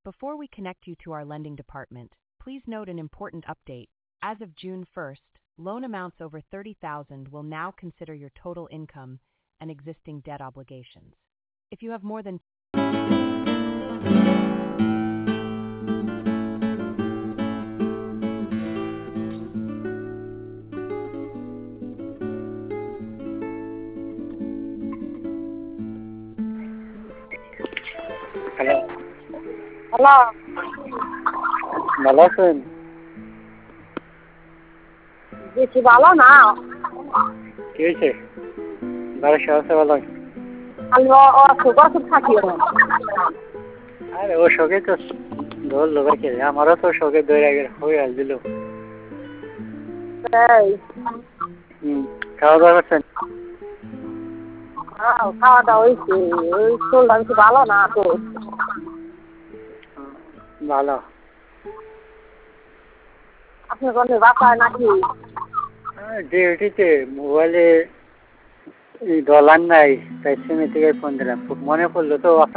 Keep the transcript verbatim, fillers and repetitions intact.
Before we connect you to our lending department, please note an important update. As of June first, loan amounts over thirty thousand will now consider your total income and existing debt obligations. If you have more than hello, hello, ভালো আছেন? বেশি ভালো না। কি হয়েছে? বাড়ির সবাই আছে ভালো? আমি অসুখ অসুখ থাকি। আরে ও শোকে তো ধরলো ভাইকে, আমারও তো শোকে ধরে হয়ে আসছিল। এই হুম, খাওয়া দাওয়া করছেন? হ্যাঁ, খাওয়া দাওয়া হয়েছে। ওই শরীরটা বেশি ভালো না তো। ভালো। আপনি কোনো বাসায় নাকি? ডিউটিতে মোবাইলে ডলার নাই, তাই সিমে থেকে ফোন দিলাম। মনে পড়লো তো।